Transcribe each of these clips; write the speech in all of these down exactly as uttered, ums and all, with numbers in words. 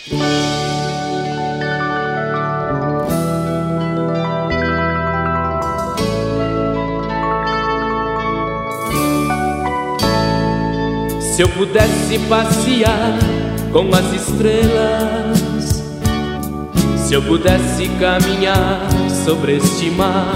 Se eu pudesse passear com as estrelas, se eu pudesse caminhar sobre este mar,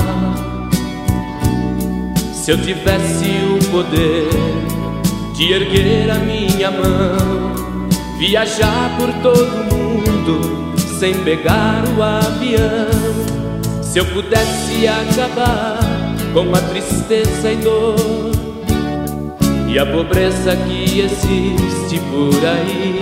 se eu tivesse o poder de erguer a minha mão, viajar por todo o mundo sem pegar o avião, se eu pudesse acabar com a tristeza e dor e a pobreza que existe por aí,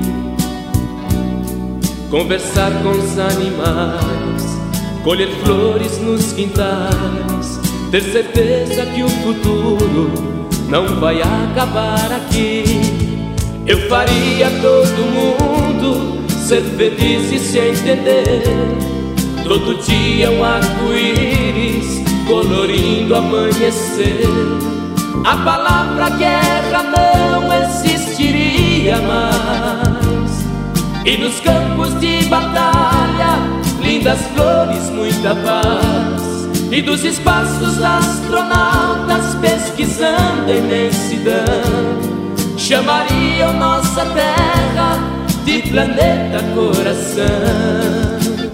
conversar com os animais, colher flores nos quintais, ter certeza que o futuro não vai acabar aqui. Eu faria todo mundo ser feliz e se entender, todo dia um arco-íris colorindo o amanhecer. A palavra guerra não existiria mais, e nos campos de batalha lindas flores, muita paz, e dos espaços astronautas pesquisando a imensidão, chamariam nossa terra de planeta coração.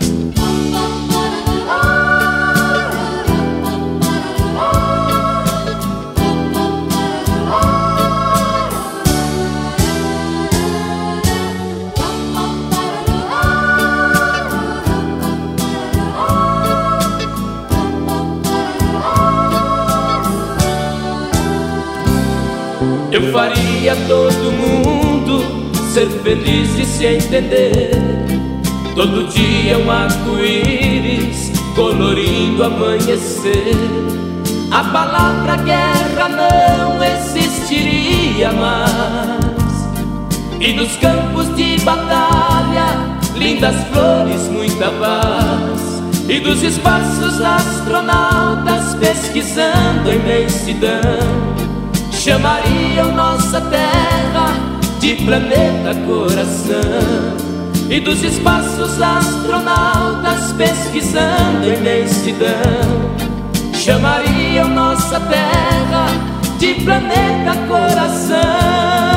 Eu faria todo mundo ser feliz e se entender, todo dia um arco-íris colorindo o amanhecer. A palavra guerra não existiria mais, e nos campos de batalha lindas flores, muita paz, e dos espaços astronautas pesquisando a imensidão, chamariam nossa terra de planeta coração, e dos espaços astronautas pesquisando a imensidão, chamariam nossa terra de planeta coração.